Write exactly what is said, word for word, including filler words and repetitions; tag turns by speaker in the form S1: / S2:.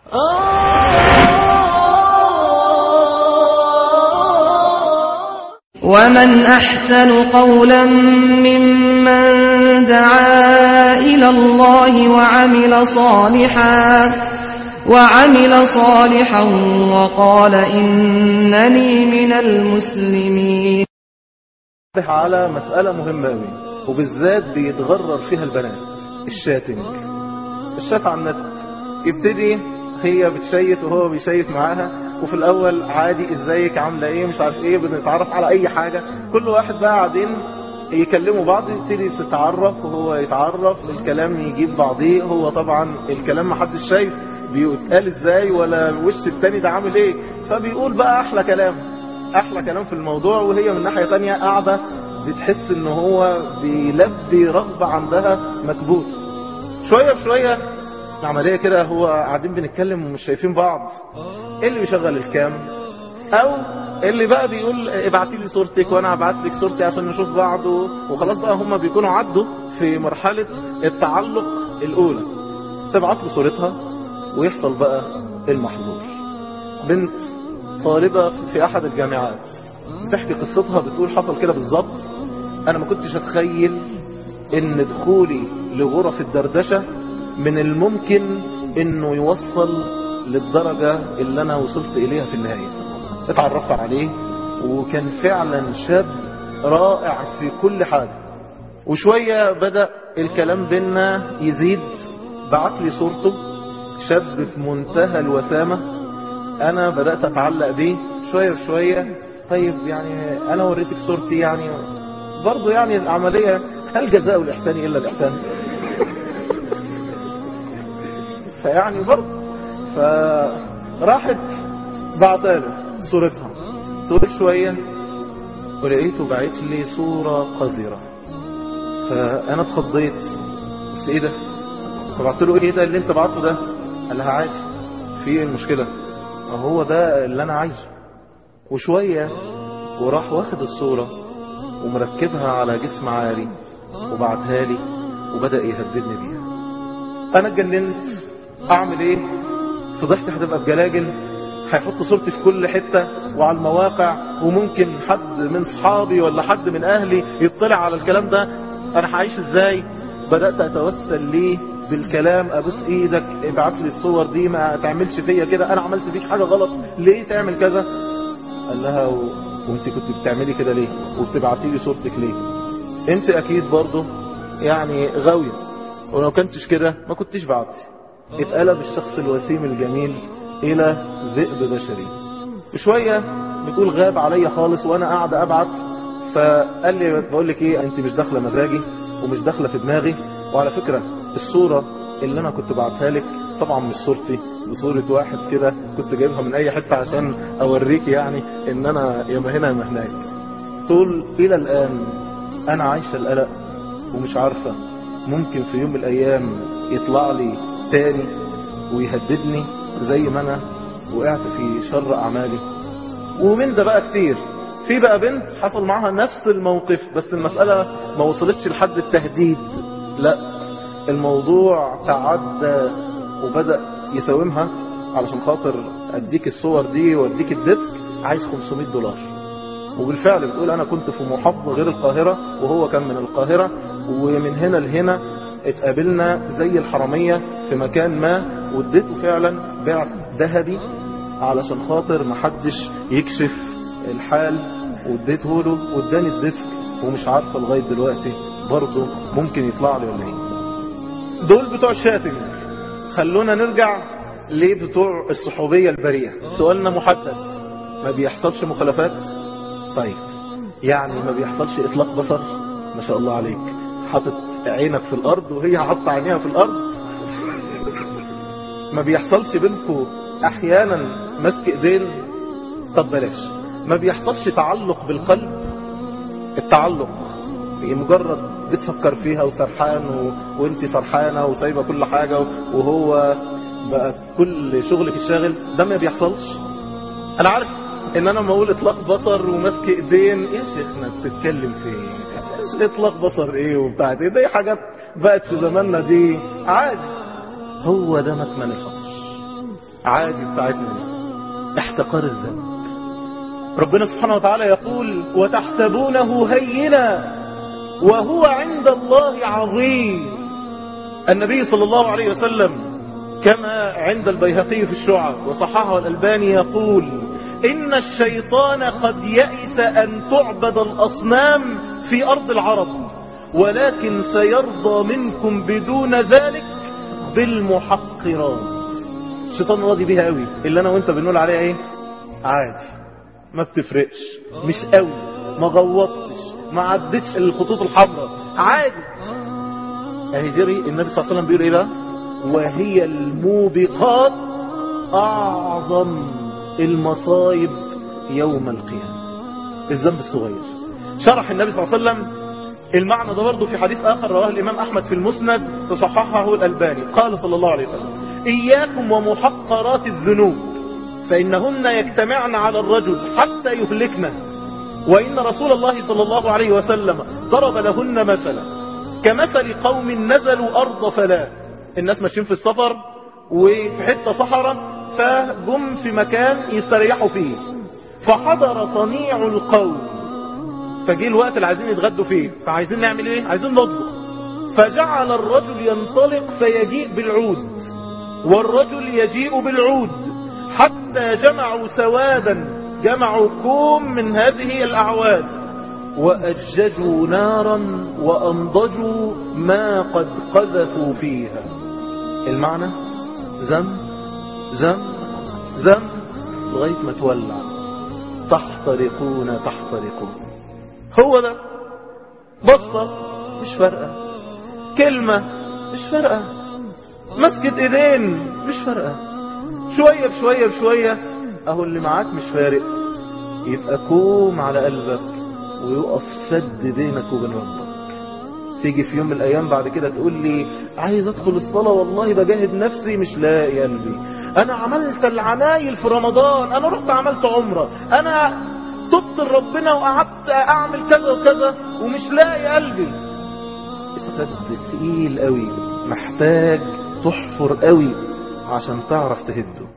S1: ومن أحسن قولا ممن دعا إلى الله وعمل صالحا وعمل صالحا وقال إنني من المسلمين.
S2: على مسألة مهمة أوي وبالذات بيتغرر فيها البنات، الشاتنج. الشات على النت، يبتدي هي بتشيت وهو بيشيت معاها، وفي الاول عادي ازيك عامله ايه مش عارف ايه، بنتعرف على اي حاجة، كل واحد بقى قاعدين يكلموا بعض، يبتدي تتعرف وهو يتعرف، الكلام يجيب بعضيه، هو طبعا الكلام محدش شايف بيتقال ازاي ولا وش التاني ده عامل ايه، فبيقول بقى احلى كلام احلى كلام في الموضوع، وهي من ناحية تانية قاعدة بتحس ان هو بيلبي رغبة عندها مكبوت. شوية بشوية العملية كده، هو قاعدين بنتكلم ومش شايفين بعض، اللي بيشغل الكام او اللي بقى بيقول ابعتي لي صورتك وانا ابعت لك صورتي عشان نشوف بعض، وخلاص بقى هم بيكونوا عدوا في مرحلة التعلق الاولى، تبعت له صورتها ويحصل بقى المحظور. بنت طالبة في احد الجامعات بتحكي قصتها، بتقول حصل كده بالظبط، انا ما كنتش اتخيل ان دخولي لغرف الدردشة من الممكن انه يوصل للدرجة اللي انا وصلت اليها في النهاية. اتعرفت عليه وكان فعلا شاب رائع في كل حاجة، وشوية بدأ الكلام بينا يزيد، بعت لي صورته، شاب في منتهى الوسامة، انا بدأت اتعلق بيه شوية بشوية. طيب يعني انا وريتك صورتي، يعني برضو يعني العملية هل جزاء الإحسان إلا الإحسان؟ فيعني برضو فراحت بعتاله صورتها، تقول شوية ولقيته بعت لي صورة قذرة، فأنا اتخضيت، بس ايه ده؟ فبعت له ايه ده اللي انت بعته ده؟ قال لها عادي، في ايه المشكلة؟ هو ده اللي انا عايزه. وشوية وراح واخد الصورة ومركبها على جسم عاري وبعتها لي وبدأ يهددني بيها. انا اتجننت، اعمل ايه؟ فضحت هتبقى بجلاجل، هيحط صورتي في كل حتة وعلى المواقع، وممكن حد من صحابي ولا حد من اهلي يطلع على الكلام ده، انا هعيش ازاي؟ بدأت اتوسل ليه بالكلام، ابوس ايدك ابعت لي الصور دي، ما تعملش فيا كده، انا عملت فيك حاجة غلط، ليه تعمل كذا؟ قال لها و... وانت كنت بتعملي كده ليه وبتبعتي لي صورتك ليه؟ انت اكيد برضو يعني غاوية، ولو كنتش كده ما كنتش بعتي. اتقلب الشخص الوسيم الجميل الى ذئب بشري. شوية بتقول غاب عليا خالص وانا قاعد ابعت، فقال لي بقول لك ايه، انت مش داخله مزاجي ومش داخله في دماغي، وعلى فكرة الصورة اللي انا كنت بعتها لك طبعا مش صورتي، دي صورة واحد كده كنت جايبها من اي حتة عشان اوريك يعني ان انا يا هنا يا هناك. طول الى الان انا عايشة القلق ومش عارفة ممكن في يوم من الايام يطلع لي تاني ويهددني زي ما انا وقعت في شر اعمالي. ومن ده بقى كتير. في بقى بنت حصل معها نفس الموقف، بس المسألة ما وصلتش لحد التهديد، لا الموضوع تعدى وبدأ يساومها علشان خاطر اديك الصور دي واديك الديسك، عايز خمسمائة دولار. وبالفعل بتقول انا كنت في محافظة غير القاهرة وهو كان من القاهرة، ومن هنا لهنا اتقابلنا زي الحرامية في مكان ما، واديته فعلا بعت ذهبي علشان خاطر محدش يكشف الحال، واديته له واداني الديسك، ومش عارفة لغاية دلوقتي برضه ممكن يطلع لي ولا ايه. دول بتوع الشاتنج. خلونا نرجع لبتوع الصحوبية البريئة. سؤالنا محدد، ما بيحصلش مخالفات؟ طيب يعني ما بيحصلش اطلاق بصر؟ ما شاء الله عليك، حاطط عينك في الارض وهي حاطه عينيها في الارض. ما بيحصلش بينكم احيانا مسك ايدين؟ طب بلاش. ما بيحصلش تعلق بالقلب؟ التعلق مجرد بتفكر فيها وسرحان و... وانت سرحانة وسايبة كل حاجة، وهو بقى كل شغلك الشاغل، ده ما بيحصلش. انا عارف ان انا لما اقول اطلاق بصر ومسك ايدين، يا شيخنا بتتكلم في ايه؟ اطلاق بصر ايه وبتاعت ايه؟ دي حاجات بقت في زماننا دي عادي. هو ده مكمن الفقر. عادي بتاعتنا، احتقار الذنب. ربنا سبحانه وتعالى يقول وتحسبونه هينا وهو عند الله عظيم. النبي صلى الله عليه وسلم كما عند البيهقي في الشعب وصححه الألباني يقول إن الشيطان قد يئس أن تعبد الأصنام في أرض العرب، ولكن سيرضى منكم بدون ذلك بالمحقرات. الشيطان راضي بيها قوي، اللي أنا وانت بنقول عليها ايه؟ عادي، ما بتفرقش، مش قوي، ما غوطتش، ما عدتش الخطوط الحمراء، عادي. يعني جري النبي صلى الله عليه وسلم بيقول ايه بقى؟ وهي الموبقات اعظم المصايب يوم القيامة. الذنب الصغير. شرح النبي صلى الله عليه وسلم المعنى ده برضه في حديث اخر رواه الامام احمد في المسند وصححه الالباني. قال صلى الله عليه وسلم اياكم ومحقرات الذنوب فانهن يجتمعن على الرجل حتى يهلكنه، وان رسول الله صلى الله عليه وسلم ضرب لهن مثلا كمثل قوم نزلوا ارض فلا. الناس ماشيين في السفر وفي حته صحراء، فجم في مكان يستريحوا فيه، فحضر صنيع القوم، فجي الوقت اللي عايزين يتغدوا فيه، فعايزين نعمل ايه؟ عايزين نطبخ. فجعل الرجل ينطلق فيجيء بالعود والرجل يجيء بالعود حتى جمعوا سوادا، جمعوا كوم من هذه الأعواد، وأججوا نارا وأنضجوا ما قد قذفوا فيها. المعنى ذنب ذنب ذنب لغاية ما تولع، تحترقون تحترقون. هو ده. بصة مش فارقة، كلمة مش فارقة، مسكت ايدين مش فارقة، شوية بشوية بشوية اهو اللي معاك مش فارق، يبقى كوم على قلبك ويقف سد بينك وبين ربك. تيجي في يوم من الايام بعد كده تقول لي عايز ادخل الصلاة والله بجاهد نفسي مش لاقي قلبي، انا عملت العمايل في رمضان، انا رحت عملت عمرة، انا تبت لربنا وقعدت اعمل كذا وكذا ومش لاقي قلبي. السد تقيل قوي، محتاج تحفر قوي عشان تعرف تهده.